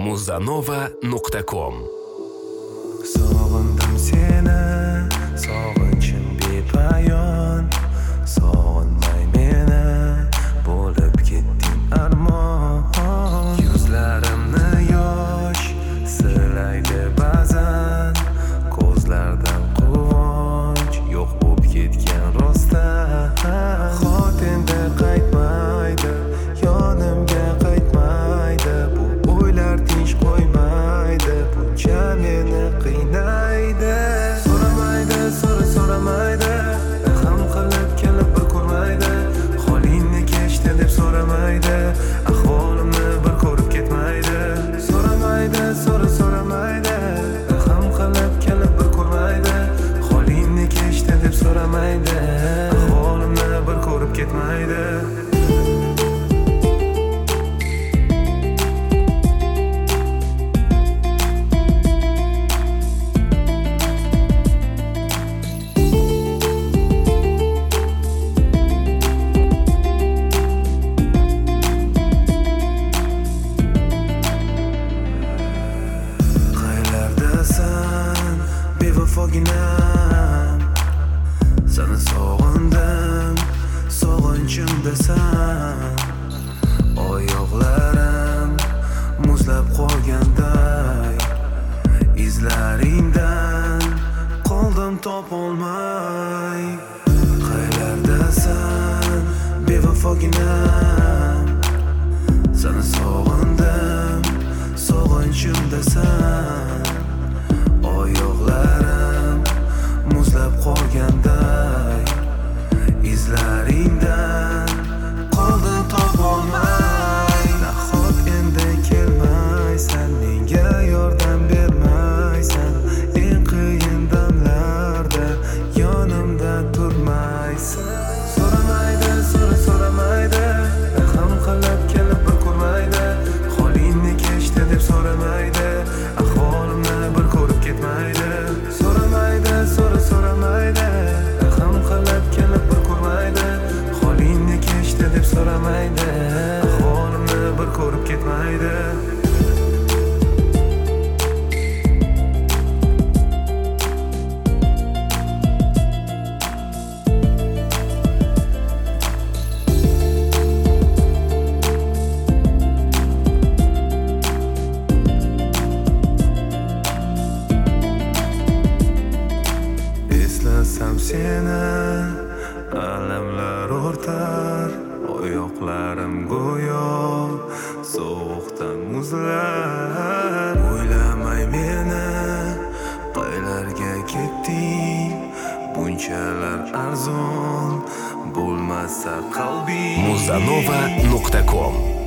muzanova.com. Sog'indim seni, sog'inchim bepayon. Sog'inmay meni, bo'lib ketding armon. Yuzlarimni yosh silaydi ba'zan, ko'zlardan quvonch yo'q bo'lib ketgan rostdan. Xotinda qaytmaydi, yonimga qaytmaydi, bu o'ylar tinch qo'ymaydi, buncha meni qiynaydi. So'ramaydi, so'ramaydi, ham qilib kelib bir ko'rmaydi, holingni kechdi deb so'ramaydi, ahvolimni bir ko'rib ketmaydi. So'ramaydi, so'ramaydi, ham qilib kelib bir ko'rmaydi, holingni kechdi deb so'ramaydi, ahvolimni bir ko'rib ketmaydi. Bevafoginam, seni sog'indim, sog'inchimdasan. Oyoqlarim muzlab qolganday, izlaringdan qoldim topolmay. Qaylardasan bevafoginam, seni sog'indim, sog'inchimdasan. Oyoqlarim muzlab qolganday, izlaringdan qoldim topolmay. Nahot endi kelmaysan, menga yordam bermaysan, eng qiyin damlarda yonimda turmaysan. So'ramaydi, so'ramaydi, ham qilib kelib bir ko'rmaydi, holingni kechdi deb so'ramaydi, ahvolimni bir ko'rib ketmaydi. So'ramaydi, so'ramaydi, ham qilib kelib bir ko'rmaydi, holingni kechdi deb so'ramaydi, ahvolimni bir ko'rib ketmaydi. Eslasam seni, alamlar o'rtar, oyoqlarim go'yo sovuqdan muzlar. O'ylamay meni, qaylarga ketding, bunchalar arzon bo'lmasa qalbing. muzanova.com